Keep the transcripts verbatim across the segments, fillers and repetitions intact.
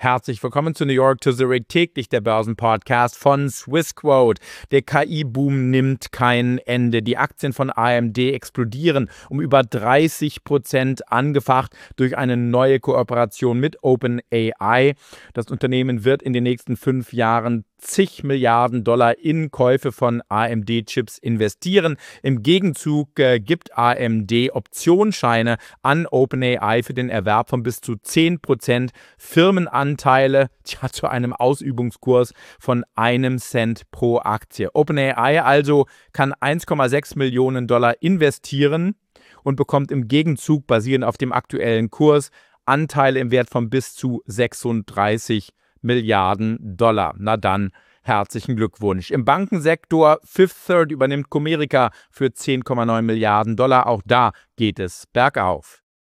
Herzlich willkommen zu New York to Zurich, täglich der Börsenpodcast von Swissquote. Der K I-Boom nimmt kein Ende. Die Aktien von A M D explodieren um über dreißig Prozent, angefacht durch eine neue Kooperation mit OpenAI. Das Unternehmen wird in den nächsten fünf Jahren zig Milliarden Dollar in Käufe von A M D-Chips investieren. Im Gegenzug äh, gibt A M D Optionsscheine an OpenAI für den Erwerb von bis zu zehn Prozent Firmenanteile, tja, zu einem Ausübungskurs von einem Cent pro Aktie. OpenAI also kann eins Komma sechs Millionen Dollar investieren und bekommt im Gegenzug, basierend auf dem aktuellen Kurs, Anteile im Wert von bis zu sechsunddreißig Milliarden Dollar. Na dann, herzlichen Glückwunsch. Im Bankensektor Fifth Third übernimmt Comerica für zehn Komma neun Milliarden Dollar. Auch da geht es bergauf.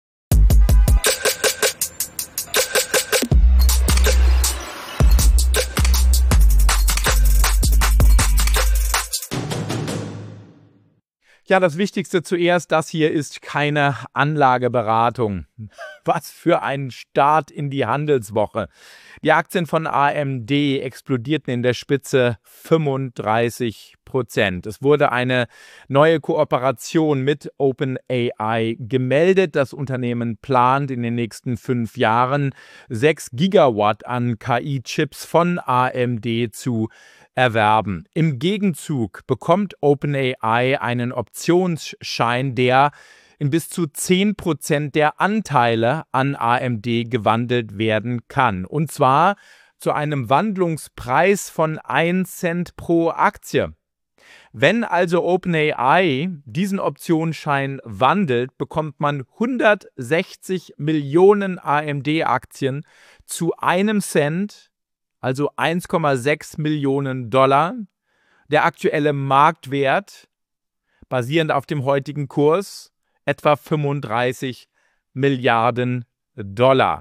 Ja, das Wichtigste zuerst, das hier ist keine Anlageberatung. Was für ein Start in die Handelswoche. Die Aktien von A M D explodierten in der Spitze fünfunddreißig Prozent. Es wurde eine neue Kooperation mit OpenAI gemeldet. Das Unternehmen plant in den nächsten fünf Jahren sechs Gigawatt an K I-Chips von A M D zu erwerben. Im Gegenzug bekommt OpenAI einen Optionsschein, der in bis zu zehn Prozent der Anteile an A M D gewandelt werden kann. Und zwar zu einem Wandlungspreis von ein Cent pro Aktie. Wenn also OpenAI diesen Optionsschein wandelt, bekommt man hundertsechzig Millionen A M D-Aktien zu einem Cent, also eins Komma sechs Millionen Dollar. Der aktuelle Marktwert, basierend auf dem heutigen Kurs, etwa fünfunddreißig Milliarden Dollar.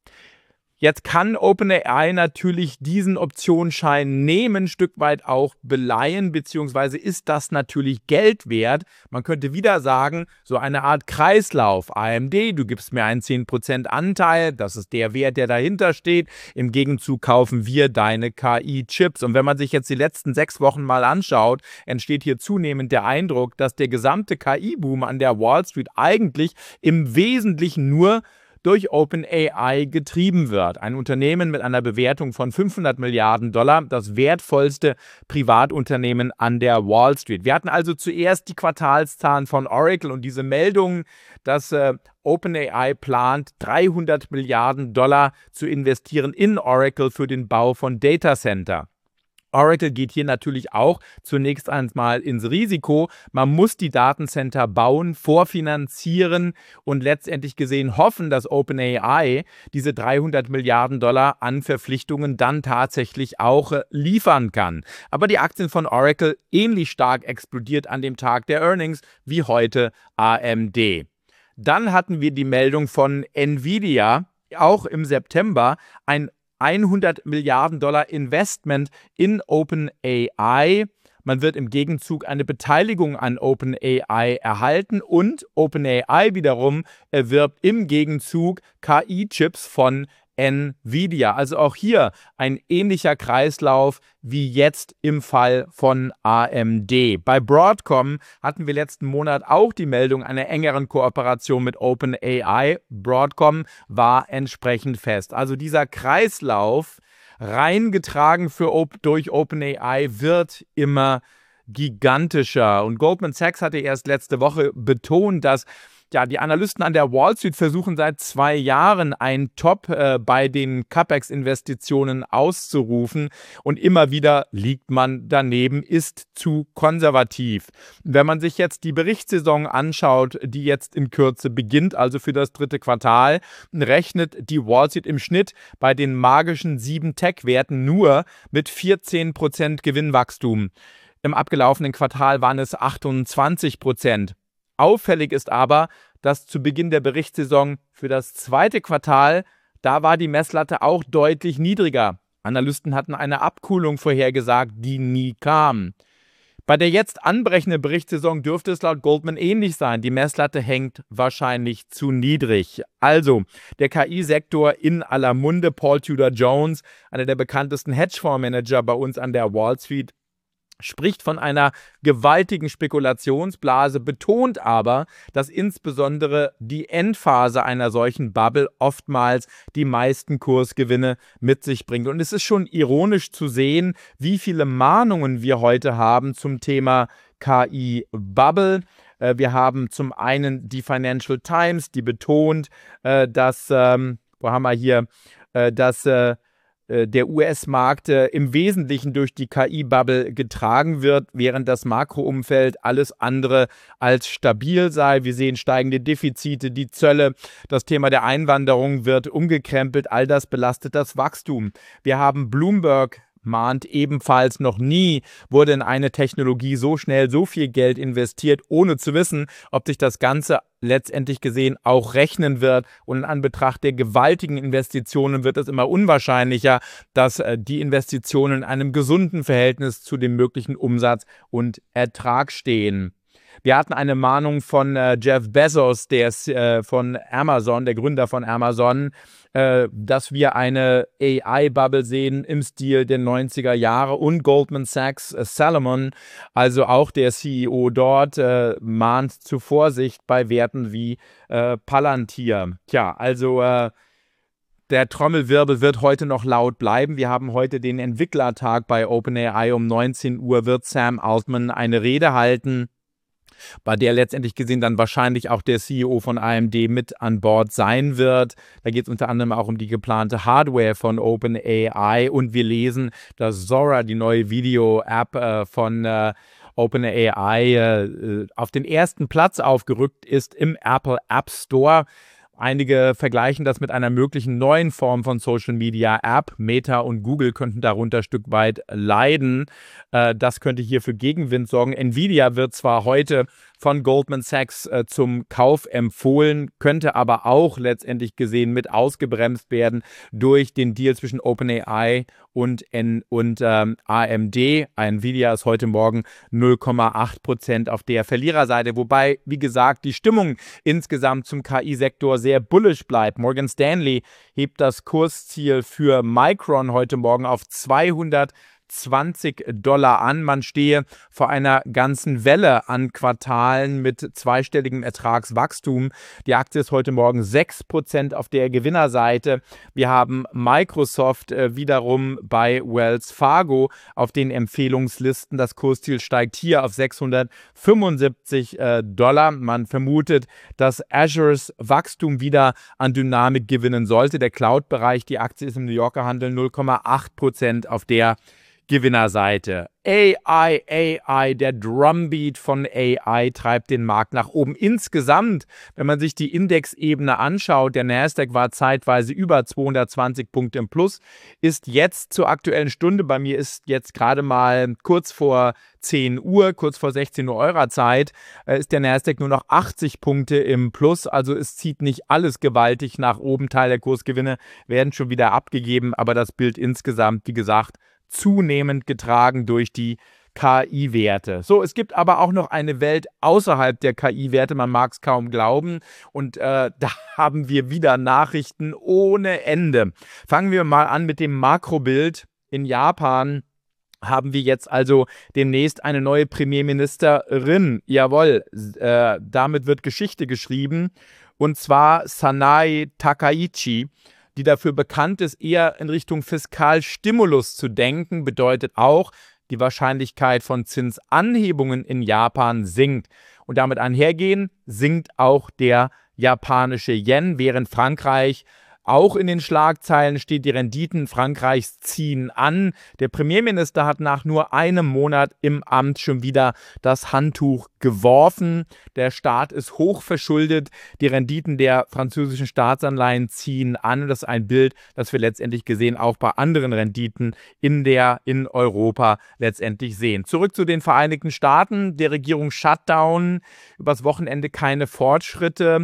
Jetzt kann OpenAI natürlich diesen Optionsschein nehmen, ein Stück weit auch beleihen, beziehungsweise ist das natürlich Geld wert. Man könnte wieder sagen, so eine Art Kreislauf. A M D, du gibst mir einen zehn Prozent Anteil, das ist der Wert, der dahinter steht. Im Gegenzug kaufen wir deine K I-Chips. Und wenn man sich jetzt die letzten sechs Wochen mal anschaut, entsteht hier zunehmend der Eindruck, dass der gesamte K I-Boom an der Wall Street eigentlich im Wesentlichen nur durch OpenAI getrieben wird. Ein Unternehmen mit einer Bewertung von fünfhundert Milliarden Dollar, das wertvollste Privatunternehmen an der Wall Street. Wir hatten also zuerst die Quartalszahlen von Oracle und diese Meldung, dass äh, OpenAI plant, dreihundert Milliarden Dollar zu investieren in Oracle für den Bau von Datacenter. Oracle geht hier natürlich auch zunächst einmal ins Risiko. Man muss die Datencenter bauen, vorfinanzieren und letztendlich gesehen hoffen, dass OpenAI diese dreihundert Milliarden Dollar an Verpflichtungen dann tatsächlich auch liefern kann. Aber die Aktien von Oracle ähnlich stark explodiert an dem Tag der Earnings wie heute A M D. Dann hatten wir die Meldung von Nvidia, auch im September, ein hundert Milliarden Dollar Investment in OpenAI. Man wird im Gegenzug eine Beteiligung an OpenAI erhalten und OpenAI wiederum erwirbt im Gegenzug K I-Chips von Nvidia. Also auch hier ein ähnlicher Kreislauf wie jetzt im Fall von A M D. Bei Broadcom hatten wir letzten Monat auch die Meldung einer engeren Kooperation mit OpenAI. Broadcom war entsprechend fest. Also dieser Kreislauf, reingetragen für, durch OpenAI, wird immer gigantischer. Und Goldman Sachs hatte erst letzte Woche betont, dass ja, die Analysten an der Wall Street versuchen seit zwei Jahren ein Top äh, bei den CapEx-Investitionen auszurufen und immer wieder liegt man daneben, ist zu konservativ. Wenn man sich jetzt die Berichtssaison anschaut, die jetzt in Kürze beginnt, also für das dritte Quartal, rechnet die Wall Street im Schnitt bei den magischen sieben Tech-Werten nur mit vierzehn Prozent Gewinnwachstum. Im abgelaufenen Quartal waren es achtundzwanzig Prozent. Auffällig ist aber, dass zu Beginn der Berichtssaison für das zweite Quartal, da war die Messlatte auch deutlich niedriger. Analysten hatten eine Abkühlung vorhergesagt, die nie kam. Bei der jetzt anbrechenden Berichtssaison dürfte es laut Goldman ähnlich sein. Die Messlatte hängt wahrscheinlich zu niedrig. Also, der K I-Sektor in aller Munde. Paul Tudor Jones, einer der bekanntesten Hedgefondsmanager bei uns an der Wall Street, spricht von einer gewaltigen Spekulationsblase, betont aber, dass insbesondere die Endphase einer solchen Bubble oftmals die meisten Kursgewinne mit sich bringt. Und es ist schon ironisch zu sehen, wie viele Mahnungen wir heute haben zum Thema K I-Bubble. Wir haben zum einen die Financial Times, die betont, dass, ähm, wo haben wir hier, dass äh, der U S-Markt äh, im Wesentlichen durch die K I-Bubble getragen wird, während das Makroumfeld alles andere als stabil sei. Wir sehen steigende Defizite, die Zölle, das Thema der Einwanderung wird umgekrempelt, all das belastet das Wachstum. Wir haben Bloomberg mahnt ebenfalls, noch nie wurde in eine Technologie so schnell so viel Geld investiert, ohne zu wissen, ob sich das Ganze letztendlich gesehen auch rechnen wird. Und in Anbetracht der gewaltigen Investitionen wird es immer unwahrscheinlicher, dass äh, die Investitionen in einem gesunden Verhältnis zu dem möglichen Umsatz und Ertrag stehen. Wir hatten eine Mahnung von äh, Jeff Bezos, der ist äh, von Amazon, der Gründer von Amazon, äh, dass wir eine A I-Bubble sehen im Stil der neunziger Jahre, und Goldman Sachs, äh, Salomon, also auch der C E O dort, äh, mahnt zu Vorsicht bei Werten wie äh, Palantir. Tja, also äh, der Trommelwirbel wird heute noch laut bleiben. Wir haben heute den Entwicklertag bei OpenAI. Um neunzehn Uhr wird Sam Altman eine Rede halten, bei der letztendlich gesehen dann wahrscheinlich auch der C E O von A M D mit an Bord sein wird. Da geht es unter anderem auch um die geplante Hardware von OpenAI, und wir lesen, dass Zora, die neue Video-App äh, von äh, OpenAI, äh, auf den ersten Platz aufgerückt ist im Apple App Store. Einige vergleichen das mit einer möglichen neuen Form von Social Media App. Meta und Google könnten darunter ein Stück weit leiden. Äh, das könnte hier für Gegenwind sorgen. Nvidia wird zwar heute von Goldman Sachs äh, zum Kauf empfohlen, könnte aber auch letztendlich gesehen mit ausgebremst werden durch den Deal zwischen OpenAI und, N und ähm, A M D. Nvidia ist heute Morgen null Komma acht Prozent auf der Verliererseite, wobei, wie gesagt, die Stimmung insgesamt zum K I-Sektor sehr bullish bleibt. Morgan Stanley hebt das Kursziel für Micron heute Morgen auf zweihundertzwanzig Dollar an. Man stehe vor einer ganzen Welle an Quartalen mit zweistelligem Ertragswachstum. Die Aktie ist heute Morgen sechs Prozent auf der Gewinnerseite. Wir haben Microsoft äh, wiederum bei Wells Fargo auf den Empfehlungslisten. Das Kursziel steigt hier auf sechshundertfünfundsiebzig äh, Dollar. Man vermutet, dass Azures Wachstum wieder an Dynamik gewinnen sollte. Der Cloud-Bereich, die Aktie ist im New Yorker Handel null Komma acht Prozent auf der Gewinnerseite. A I, A I, der Drumbeat von A I treibt den Markt nach oben. Insgesamt, wenn man sich die Indexebene anschaut, der Nasdaq war zeitweise über zweihundertzwanzig Punkte im Plus, ist jetzt zur aktuellen Stunde, bei mir ist jetzt gerade mal kurz vor zehn Uhr, kurz vor sechzehn Uhr eurer Zeit, ist der Nasdaq nur noch achtzig Punkte im Plus, also es zieht nicht alles gewaltig nach oben. Teil der Kursgewinne werden schon wieder abgegeben, aber das Bild insgesamt, wie gesagt, zunehmend getragen durch die K I-Werte. So, es gibt aber auch noch eine Welt außerhalb der K I-Werte, man mag es kaum glauben, und äh, da haben wir wieder Nachrichten ohne Ende. Fangen wir mal an mit dem Makrobild. In Japan haben wir jetzt also demnächst eine neue Premierministerin. Jawohl, äh, damit wird Geschichte geschrieben, und zwar Sanae Takaichi, die dafür bekannt ist, eher in Richtung Fiskalstimulus zu denken, bedeutet auch, die Wahrscheinlichkeit von Zinsanhebungen in Japan sinkt. Und damit einhergehen sinkt auch der japanische Yen, während Frankreich auch in den Schlagzeilen steht. Die Renditen Frankreichs ziehen an. Der Premierminister hat nach nur einem Monat im Amt schon wieder das Handtuch geworfen. Der Staat ist hoch verschuldet. Die Renditen der französischen Staatsanleihen ziehen an. Das ist ein Bild, das wir letztendlich gesehen auch bei anderen Renditen in der in Europa letztendlich sehen. Zurück zu den Vereinigten Staaten. Der Regierung Shutdown. Übers Wochenende keine Fortschritte.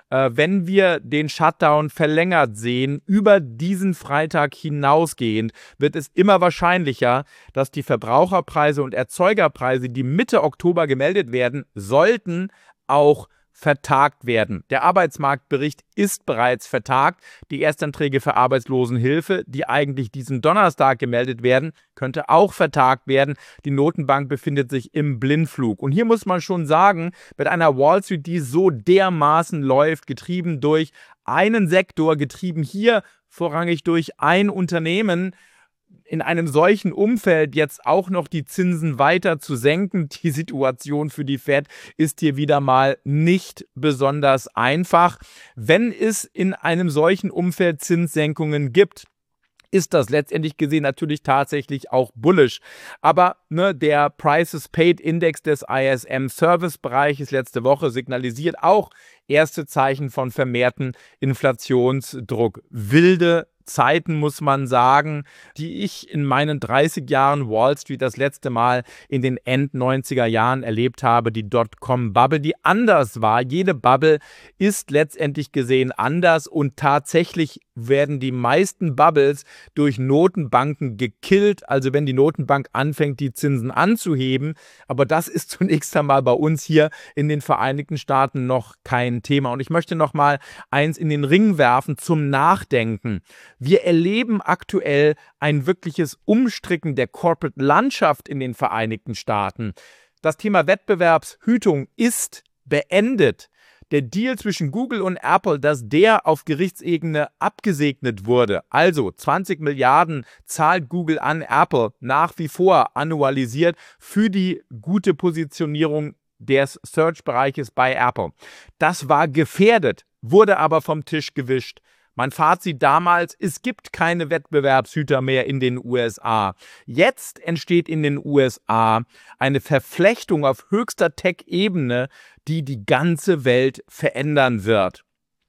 Äh, wenn wir den Shutdown verlängert sehen, über diesen Freitag hinausgehend, wird es immer wahrscheinlicher, dass die Verbraucherpreise und Erzeugerpreise, die Mitte Oktober gemeldet werden sollten, auch vertagt werden. Der Arbeitsmarktbericht ist bereits vertagt. Die Erstanträge für Arbeitslosenhilfe, die eigentlich diesen Donnerstag gemeldet werden, könnte auch vertagt werden. Die Notenbank befindet sich im Blindflug. Und hier muss man schon sagen, mit einer Wall Street, die so dermaßen läuft, getrieben durch einen Sektor, getrieben hier vorrangig durch ein Unternehmen, in einem solchen Umfeld jetzt auch noch die Zinsen weiter zu senken, die Situation für die Fed ist hier wieder mal nicht besonders einfach. Wenn es in einem solchen Umfeld Zinssenkungen gibt, ist das letztendlich gesehen natürlich tatsächlich auch bullish. Aber ne, der Prices Paid Index des I S M-Service-Bereiches letzte Woche signalisiert auch erste Zeichen von vermehrten Inflationsdruck. Wilde Zeiten, muss man sagen, die ich in meinen dreißig Jahren Wall Street das letzte Mal in den End-neunziger Jahren erlebt habe, die Dotcom-Bubble, die anders war. Jede Bubble ist letztendlich gesehen anders und tatsächlich werden die meisten Bubbles durch Notenbanken gekillt, also wenn die Notenbank anfängt, die Zinsen anzuheben. Aber das ist zunächst einmal bei uns hier in den Vereinigten Staaten noch kein Thema. Und ich möchte noch mal eins in den Ring werfen zum Nachdenken. Wir erleben aktuell ein wirkliches Umstricken der Corporate-Landschaft in den Vereinigten Staaten. Das Thema Wettbewerbshütung ist beendet. Der Deal zwischen Google und Apple, dass der auf Gerichtsebene abgesegnet wurde, also zwanzig Milliarden zahlt Google an Apple, nach wie vor annualisiert für die gute Positionierung des Search-Bereiches bei Apple. Das war gefährdet, wurde aber vom Tisch gewischt. Mein Fazit damals, es gibt keine Wettbewerbshüter mehr in den U S A. Jetzt entsteht in den U S A eine Verflechtung auf höchster Tech-Ebene, die die ganze Welt verändern wird.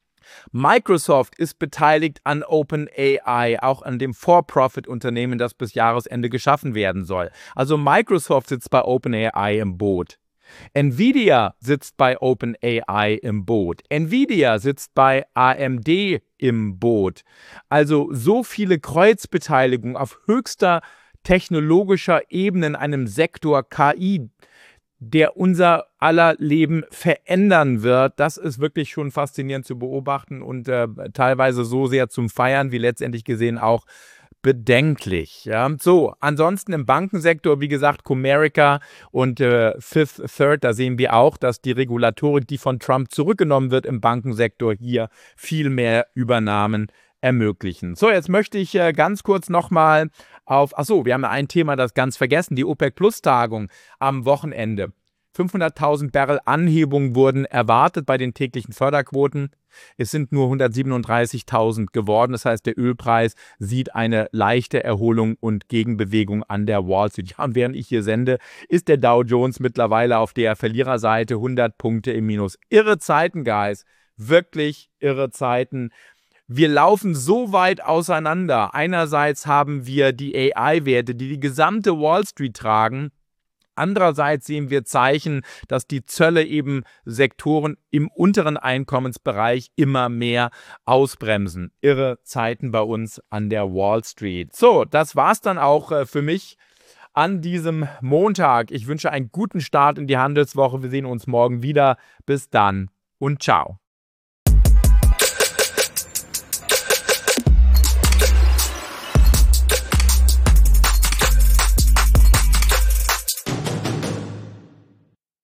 Microsoft ist beteiligt an OpenAI, auch an dem For-Profit-Unternehmen, das bis Jahresende geschaffen werden soll. Also Microsoft sitzt bei OpenAI im Boot. Nvidia sitzt bei OpenAI im Boot. Nvidia sitzt bei A M D im Boot. Also so viele Kreuzbeteiligungen auf höchster technologischer Ebene in einem Sektor K I, der unser aller Leben verändern wird. Das ist wirklich schon faszinierend zu beobachten und äh, teilweise so sehr zum Feiern, wie letztendlich gesehen auch bedenklich. Ja. So, ansonsten im Bankensektor, wie gesagt, Comerica und äh, Fifth Third, da sehen wir auch, dass die Regulatorik, die von Trump zurückgenommen wird im Bankensektor, hier viel mehr Übernahmen ermöglichen. So, jetzt möchte ich äh, ganz kurz nochmal auf, achso, wir haben ein Thema, das ganz vergessen, die OPEC-Plus-Tagung am Wochenende. fünfhunderttausend Barrel Anhebung wurden erwartet bei den täglichen Förderquoten. Es sind nur hundertsiebenunddreißigtausend geworden. Das heißt, der Ölpreis sieht eine leichte Erholung und Gegenbewegung an der Wall Street. Ja, und während ich hier sende, ist der Dow Jones mittlerweile auf der Verliererseite, hundert Punkte im Minus. Irre Zeiten, Guys. Wirklich irre Zeiten. Wir laufen so weit auseinander. Einerseits haben wir die A I-Werte, die die gesamte Wall Street tragen. Andererseits sehen wir Zeichen, dass die Zölle eben Sektoren im unteren Einkommensbereich immer mehr ausbremsen. Irre Zeiten bei uns an der Wall Street. So, das war's dann auch äh, für mich an diesem Montag. Ich wünsche einen guten Start in die Handelswoche. Wir sehen uns morgen wieder. Bis dann und ciao.